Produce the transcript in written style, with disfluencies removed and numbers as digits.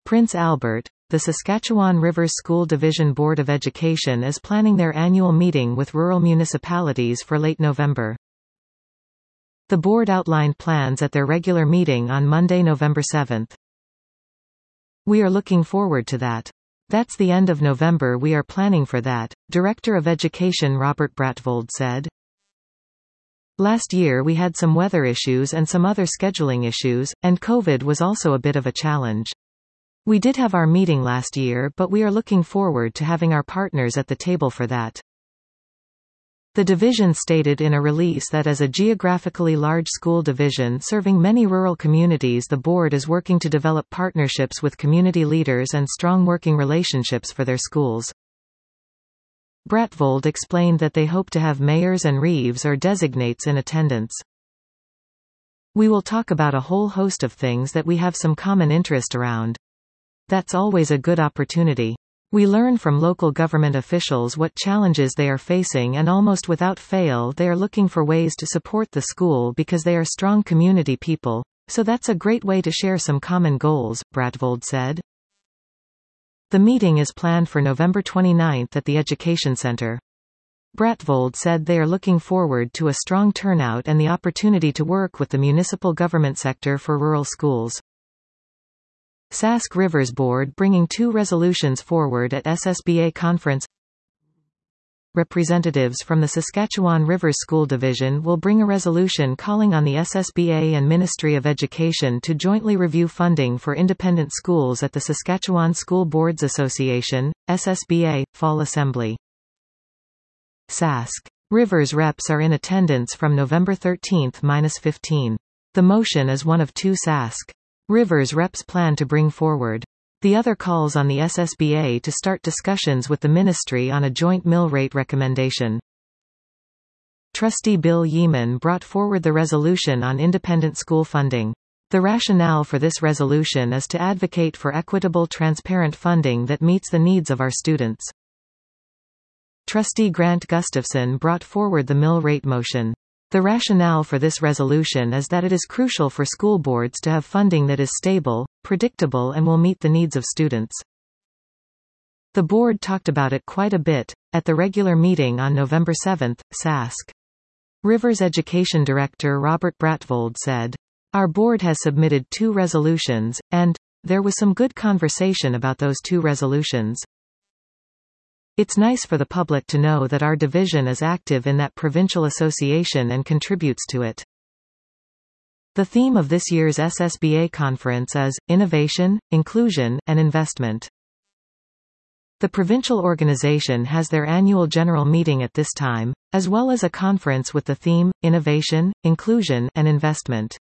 Prince Albert, the Saskatchewan Rivers School Division Board of Education is planning their annual meeting with rural municipalities for late November. The board outlined plans at their regular meeting on Monday, November 7. "We are looking forward to that. That's the end of November. We are planning for that," Director of Education Robert Bratvold said. "Last year we had some weather issues and some other scheduling issues, and COVID was also a bit of a challenge. We did have our meeting last year, but we are looking forward to having our partners at the table for that." The division stated in a release that as a geographically large school division serving many rural communities, the board is working to develop partnerships with community leaders and strong working relationships for their schools. Bratvold explained that they hope to have mayors and reeves or designates in attendance. "We will talk about a whole host of things that we have some common interest around. That's always a good opportunity. We learn from local government officials what challenges they are facing, and almost without fail they are looking for ways to support the school because they are strong community people, so that's a great way to share some common goals," Bratvold said. The meeting is planned for November 29 at the Education Center. Bratvold said they are looking forward to a strong turnout and the opportunity to work with the municipal government sector for rural schools. Sask Rivers Board bringing 2 resolutions forward at SSBA conference. Representatives from the Saskatchewan Rivers School Division will bring a resolution calling on the SSBA and Ministry of Education to jointly review funding for independent schools at the Saskatchewan School Boards Association, SSBA, Fall Assembly. Sask Rivers reps are in attendance from November 13–15. The motion is one of 2 Sask Rivers reps plan to bring forward. The other calls on the SSBA to start discussions with the ministry on a joint mill rate recommendation. Trustee Bill Yeeman brought forward the resolution on independent school funding. The rationale for this resolution is to advocate for equitable, transparent funding that meets the needs of our students. Trustee Grant Gustafson brought forward the mill rate motion. The rationale for this resolution is that it is crucial for school boards to have funding that is stable, predictable, and will meet the needs of students. The board talked about it quite a bit at the regular meeting on November 7, Sask Rivers Education Director Robert Bratvold said, "Our board has submitted 2 resolutions, and there was some good conversation about those 2 resolutions. It's nice for the public to know that our division is active in that provincial association and contributes to it." The theme of this year's SSBA conference is Innovation, Inclusion, and Investment. The provincial organization has their annual general meeting at this time, as well as a conference with the theme Innovation, Inclusion, and Investment.